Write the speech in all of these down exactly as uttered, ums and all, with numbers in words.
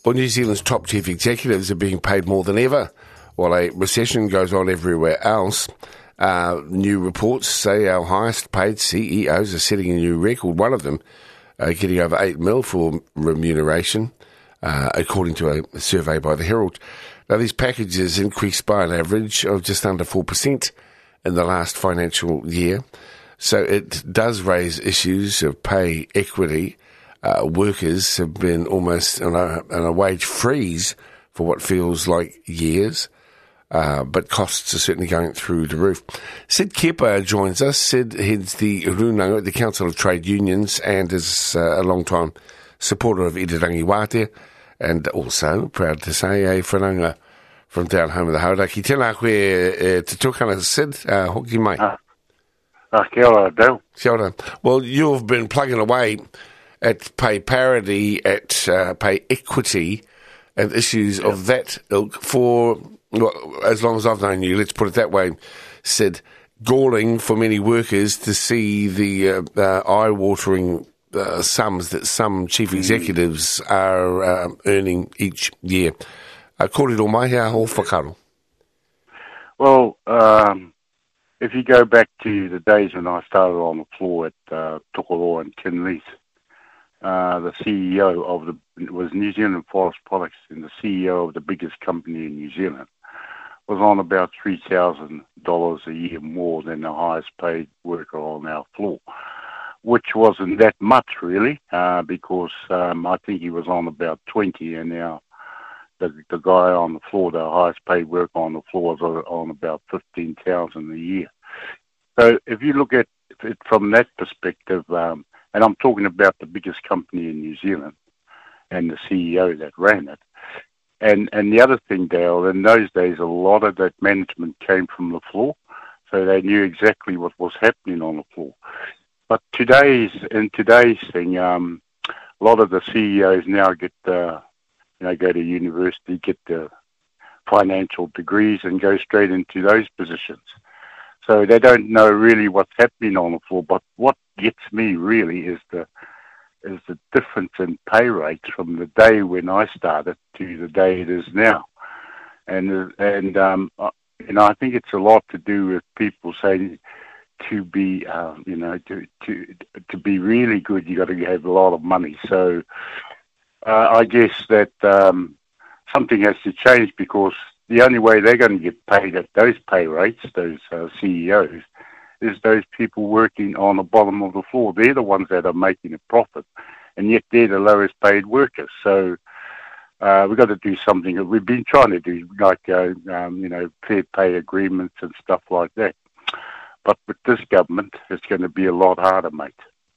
Well, New Zealand's top chief executives are being paid more than ever, while a recession goes on everywhere else. Uh, new reports say our highest paid C E Os are setting a new record. One of them uh, getting over eight mil for remuneration, uh, according to a survey by the Herald. Now, these packages increased by an average of just under four percent in the last financial year. So it does raise issues of pay equity. Uh, workers have been almost on a, on a wage freeze for what feels like years. Uh, but costs are certainly going through the roof. Sid Kepa joins us. Sid heads the Runanga at the Council of Trade Unions and is uh, a long-time supporter of Irirangi Wātea, and also, proud to say, a whananga from down home of the Hauraki. Tēnā koe e te tukana, Sid, uh, hoki mai. Ah, uh, kia ora, Dale. Kia ora. Well, you've been plugging away at pay parity, at uh, pay equity, and issues yeah. of that ilk for... Well, as long as I've known you, let's put it that way, Sid, galling for many workers to see the uh, uh, eye-watering uh, sums that some chief executives mm. are uh, earning each year. Uh, kōrero mai hea ho whakaro. Well, um, if you go back to the days when I started on the floor at uh, Tokoroa and Kinleith, uh, the C E O of the was New Zealand Forest Products, and the C E O of the biggest company in New Zealand was on about three thousand dollars a year more than the highest paid worker on our floor, which wasn't that much really, uh, because um, I think he was on about twenty, and now the, the guy on the floor, the highest paid worker on the floor, was on about fifteen thousand dollars a year. So if you look at it from that perspective, um, and I'm talking about the biggest company in New Zealand and the C E O that ran it, And and the other thing, Dale, in those days, a lot of that management came from the floor, so they knew exactly what was happening on the floor. But today's in today's thing, um, a lot of the C E Os now get, uh, you know, go to university, get the financial degrees, and go straight into those positions. So they don't know really what's happening on the floor. But what gets me really is the is the difference in pay rates from the day when I started to the day it is now. And, and um, you know, I think it's a lot to do with people saying to be, uh, you know, to, to, to be really good, you got to have a lot of money. So uh, I guess that um, something has to change, because the only way they're going to get paid at those pay rates, those uh, C E Os, is those people working on the bottom of the floor. They're the ones that are making a profit, and yet they're the lowest paid workers. So uh, we've got to do something that we've been trying to do, like, uh, um, you know, fair pay agreements and stuff like that. But with this government, it's going to be a lot harder, mate.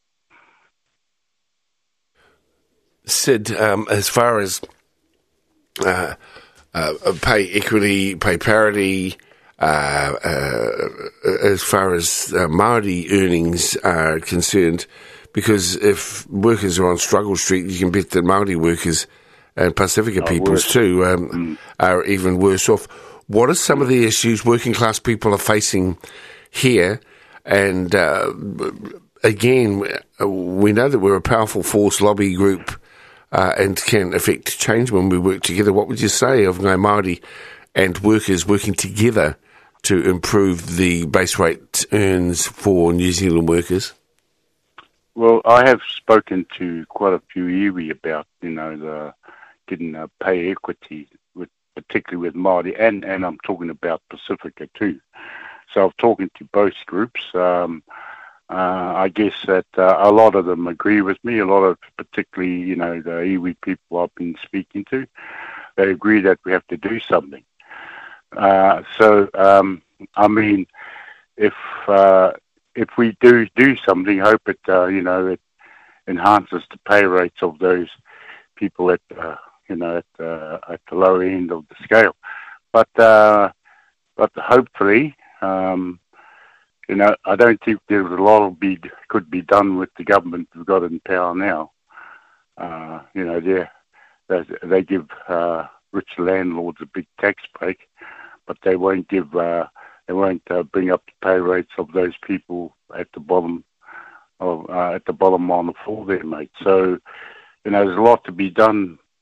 Sid, um, as far as uh, uh, pay equity, pay parity, Uh, uh, as far as uh, Māori earnings are concerned, because if workers are on struggle street, you can bet that Māori workers and Pacifica oh, peoples worse. too um, mm. are even worse off. What are some of the issues working class people are facing here? And uh, again, we know that we're a powerful force lobby group uh, and can affect change when we work together. What would you say of Ngāi Māori and workers working together to improve the base rate earns for New Zealand workers? Well, I have spoken to quite a few iwi about, you know, the getting a pay equity, with, particularly with Māori, and, and I'm talking about Pacifica too. So I've talking to both groups. Um, uh, I guess that uh, a lot of them agree with me. A lot of, particularly, you know, the iwi people I've been speaking to, they agree that we have to do something. Uh, so, um, I mean, if uh, if we do do something, hope it, uh, you know, it enhances the pay rates of those people at, uh, you know, at, uh, at the lower end of the scale. But uh, but hopefully, um, you know, I don't think there's a lot of be could be done with the government we've got in power now. Uh, you know, they they give uh, rich landlords a big tax break, but they won't give, uh, they won't uh, bring up the pay rates of those people at the bottom of uh, at the bottom on the floor there, mate. So, you know, there's a lot to be done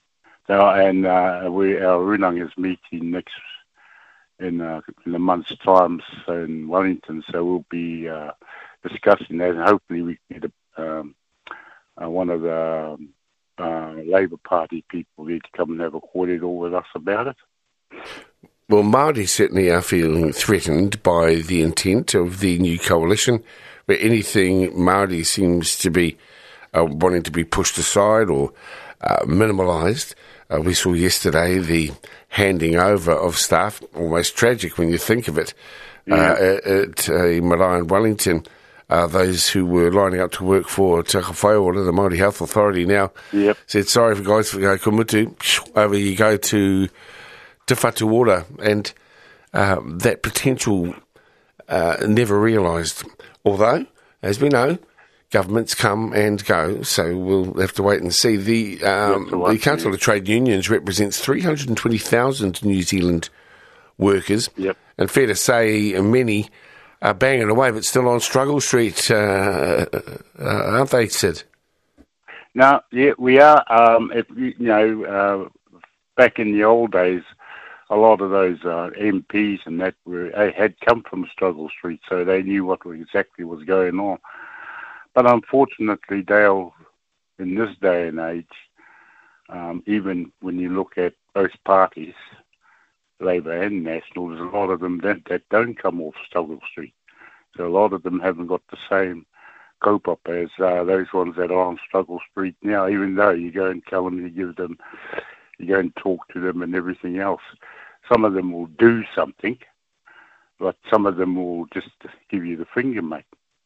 So, and uh, we, our Runang is meeting next in, uh, in a month's time in Wellington, so we'll be uh, discussing that, and hopefully we can get a, um, uh, one of the um, uh, Labour Party people there to come and have a cordial with us about it. Well, Māori certainly are feeling threatened by the intent of the new coalition, where anything Māori seems to be uh, wanting to be pushed aside or uh, minimalised. Uh, we saw yesterday the handing over of staff, almost tragic when you think of it, yeah. uh, at, at uh, Marae in Wellington. Uh, those who were lining up to work for Te Whaiora, the Māori Health Authority, now yep. said, sorry for guys, for Kumutu, over you go to Te Whatuora, and uh, that potential uh, never realised. Although, as we know, governments come and go, so we'll have to wait and see. The um, the Council yeah. of Trade Unions represents three hundred twenty thousand New Zealand workers, yep. and fair to say many are banging away, but still on struggle street, uh, uh, aren't they, Sid? No, yeah, we are. Um, if, you know, uh, back in the old days, a lot of those uh, M Ps and that were had come from struggle street, so they knew what exactly was going on. But unfortunately, Dale, in this day and age, um, even when you look at both parties, Labour and National, there's a lot of them that, that don't come off struggle street. So a lot of them haven't got the same cope up as uh, those ones that are on struggle street now, even though you go and tell them, you give them, you go and talk to them and everything else. Some of them will do something, but some of them will just give you the finger, mate.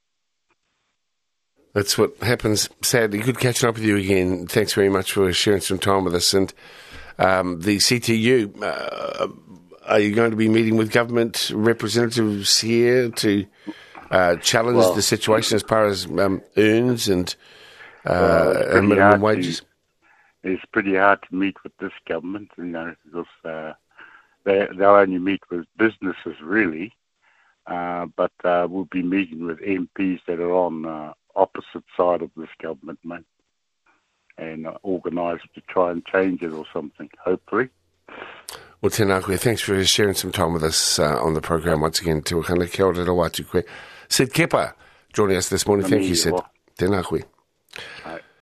That's what happens, sadly. Good catching up with you again. Thanks very much for sharing some time with us. And um, the C T U, uh, are you going to be meeting with government representatives here to uh, challenge well, the situation as far as um, earns and, uh, well, and minimum wages? To, it's pretty hard to meet with this government, you know, because uh, they, they'll only meet with businesses, really. Uh, but uh, we'll be meeting with M Ps that are on uh, opposite side of this government, mate, and uh, organised to try and change it or something, hopefully. Well, tēnā koe, thanks for sharing some time with us uh, on the program once again. Te wakana, kia ora watu koe. Sid Kepa joining us this morning. Thank you, Sid. Tēnā koe.